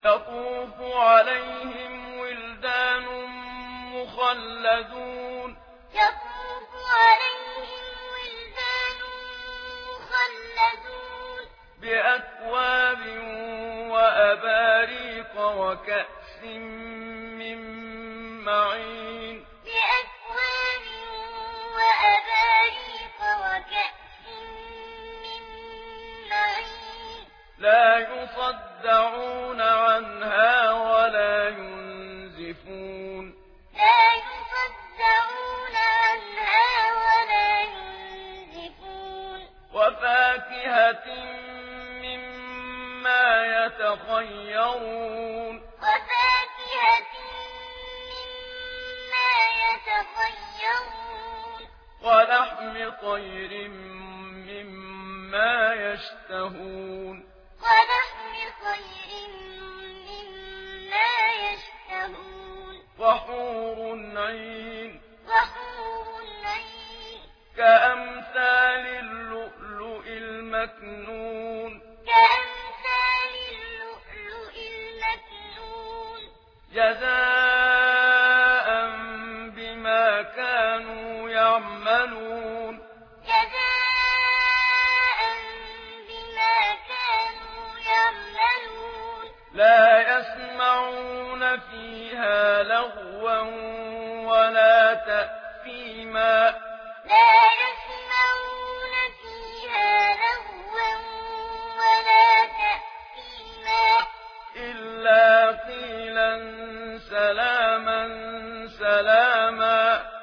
يطوف عليهم ولدان مخلدون بأكواب وأباريق وكأس من معين لا يصدعون عنها ولا ينزفون وفاكهة مما يتخيرون ولحم طير مما يشتهون وحور عين كأمثال اللؤلؤ المكنون جزاء بما كانوا يعملون لا يسمعون فيها لغوا ولا تأثيما إلا قيلا سلاما سلاما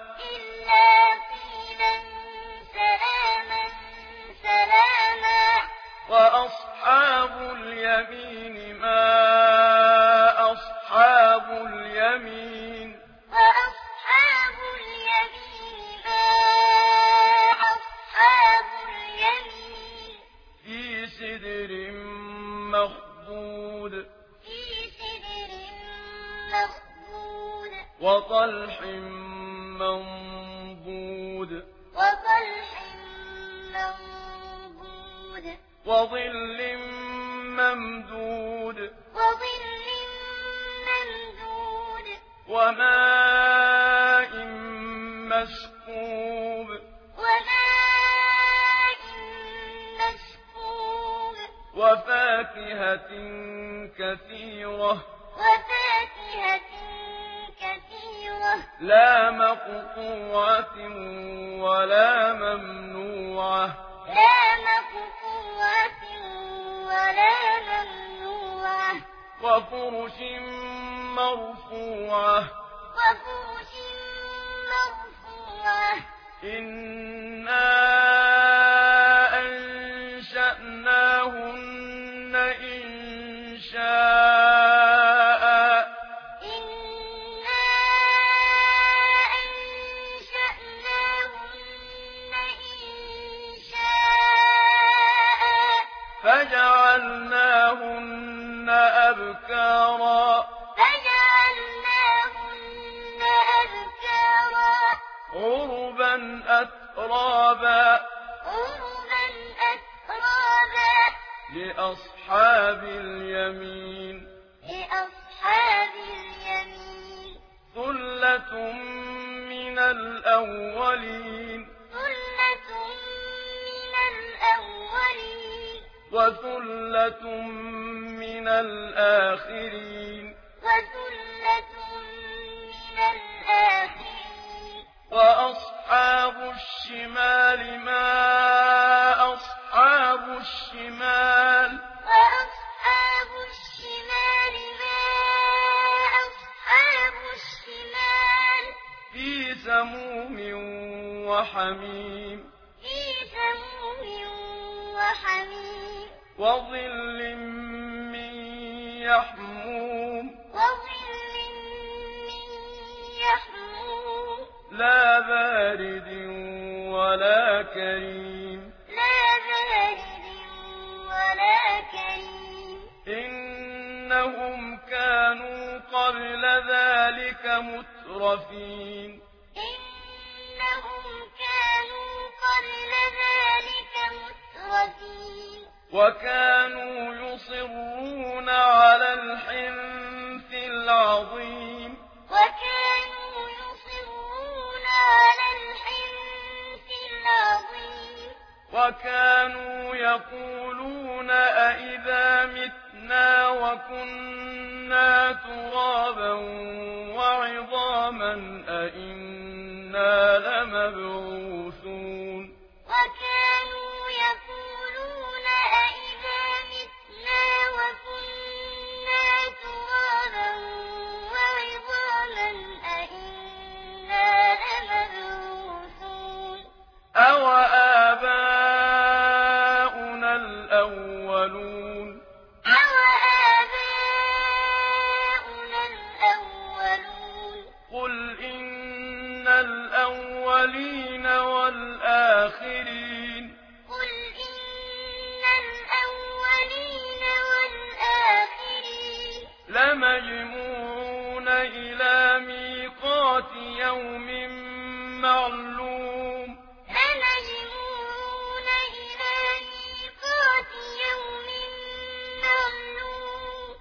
وأصحاب اليمين ما أصحاب اليمين في سدر مخضود وطلح منضود وظل ممدود وماء مسكوب وفاكهة كثيرة لا مقطوعة ولا ممنوعة وفرش مرفوعة إنا أنشأناهن إنشاء فجعلناهن أبكارا عربا أترابا لأصحاب اليمين ثلة من الأولين وثلة من الآخرين وأصحاب الشمال ما أصحاب الشمال في سموم وحميم وظل من يحموم لا بارد ولا كريم إنهم كانوا قبل ذلك مترفين وكانوا يصرون على الحنث كنا ترابا وعظاما أئنا لمبعوثون وكانوا يقولون أئذا متنا وكنا ترابا وعظاما أئنا لمبعوثون أوآباؤنا الأولون أوآباؤنا الأولون قل إن الأولين والآخرين قل إن الأولين والآخرين لمجموعون